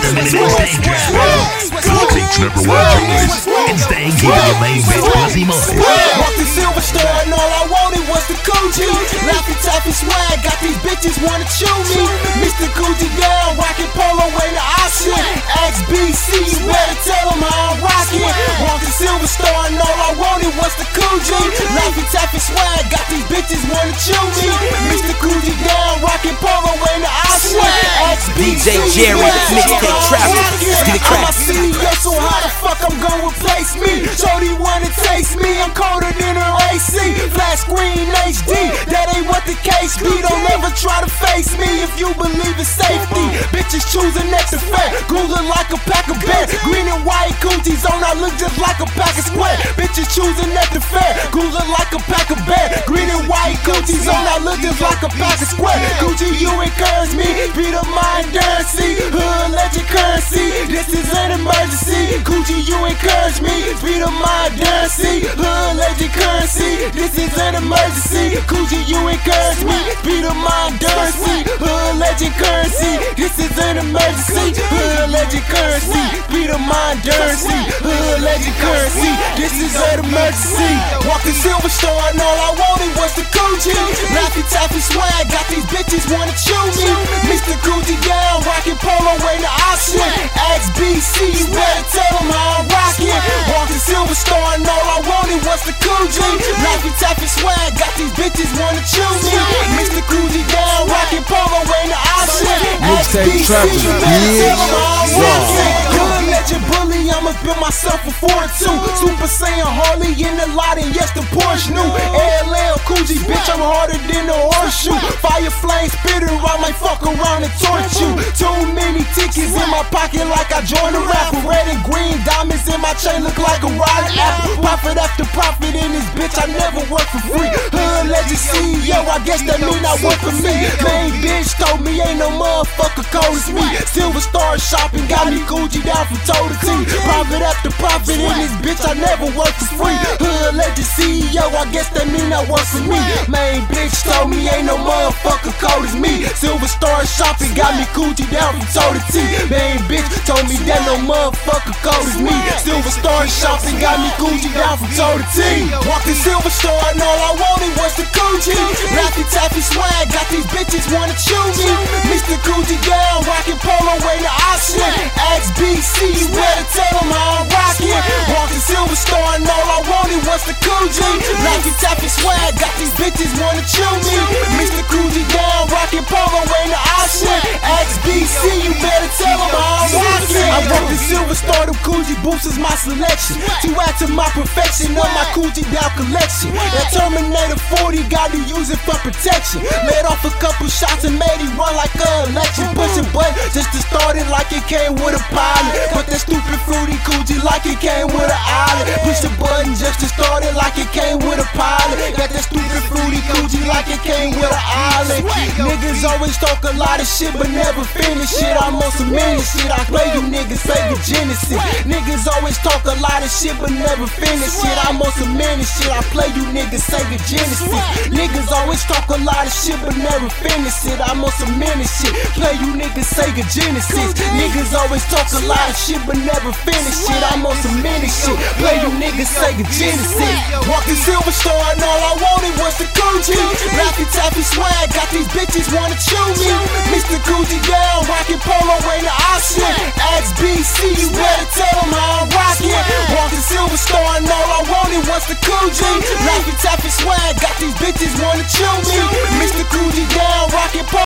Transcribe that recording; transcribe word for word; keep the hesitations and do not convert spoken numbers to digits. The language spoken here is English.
Beats never watch your waist. Instead, keeping your main bitch pussy moist. Walked the Silver Star and all I wanted was the Coogi. Laffy Taffy swag, got these bitches wanna chew me. Mister Coogi down, rockin' polo way to option. X B C, you better tell them how I'm rockin'. Walked the Silver Star and all I wanted was the Coogi. Laffy Taffy swag, got these bitches wanna chew me. Mister Coogi down, rockin' polo way to option. X B C, D J Jerry, mixtape travel. Get it I'm a crack. C E O, so how the fuck I'm gon' replace me? Shorty wanna taste me, I'm colder than her A C. Flat screen H D, that ain't what the case be. Don't ever try to face me if you believe in safety. Bitches choosing next to fat, cooler like a pack of bears. Green and white Coogies on, I look just like a pack of square. Bitches choosing next to fat, cooler like a pack of bears. Green and white Coogies on, I look just like a pack of square. Coogi, you encourage me, beat up my endurance. Hood legend currency, this is an emergency. Coogi, you encourage me, beat up my endurance. Hood legend currency, this is an emergency. Coogi, you encourage me, beat up my endurance. Hood legend currency, this is an emergency. Hood legend currency, beat up my endurance. Hood legend currency, this is an emergency. Walked the Silver Star and all I wanted was the Coogi. Laffy Taffy swag, got these bitches wanna chew me. Mister Coogi down, rockin' polo way to option. X B C, you better tell them how I'm rockin'. Walked the Silver Star and all I wanted was the Coogi. Laffy Taffy swag, got these bitches wanna chew me. Mister Coogi down, rockin' polo way to option. X B C, you better tell them how I'm rockin'. Hood legend bully, I'ma build myself a fortune. Super Saiyan Harley in the lot and yes the Porsche new. L L Coogi, bitch, I'm harder than a horseshoe. Fire flame spitter, I might fuck around and torch you. Too many tickets in my pocket like I joined a rapper. Red and green diamonds in my chain look like a rotten apple. Profit after profit in this bitch, I never work for free. Hood legend C E O, I guess that mean I work for me. Main bitch told me ain't no motherfucker cold as me. Silver Star shopping got me Coogi down from toe to tee. Profit after profit in this bitch, I never work for free. Hood legend C E O, I guess that mean I work for me. Main bitch told me ain't no motherfucker cold as me. Silver Star shopping got me Coogi down from toe to tee. Main bitch told me that no motherfucker cold as me. Silver Star shopping got me Coogi down from toe to tee. Walked the Silver Star and all I wanted was the Coogi. Laffy Taffy swag, got these bitches wanna chew me. Mister Coogi down, rockin' polo way to option. X B C, you better tell them how I'm rockin'. Walked the Silver Star and all I wanted was the Coogi. Laffy Taffy swag, got these bitches wanna chew me. Mister Coogi down, rockin' polo way to option. X B C, you better tell them how I'm rockin'. I rock the Silver Star, them Coogi boots is my selection. To add to my perfection of my Coogi down collection. That Terminator forty, got to use it for protection. Let off a couple shots and made it run like a election. Push a button just to start it like it came with a pilot. But that stupid fruity Coogi like it came with an island. Push the button just to start it like it came with a pilot. Got that stupid fruity Coogi like it came with an island. Niggas always talk a lot of shit but never finish it. I'm on some minute shit, I play you niggas Sega Genesis. Niggas always talk a lot of shit but never finish it. I'm on some minute shit, I play you niggas Sega Genesis. Niggas always talk a lot of shit but never finish it. I'm on some minute shit, play you niggas Sega Genesis. Niggas always talk a lot of shit but never finish it. I'm on some minute shit, play you niggas Sega Genesis. Walked the Silver Star and all I wanted was the Coogi. Laffy Taffy swag, got these bitches wanna chew me. Mister Coogi down, rockin' polo way to option. X B C, you better tell them how I'm rockin'. Walked the Silver Star and all I wanted was the Coogi. Laffy Taffy swag, got these bitches wanna chew me. Mister Coogi down, rockin' polo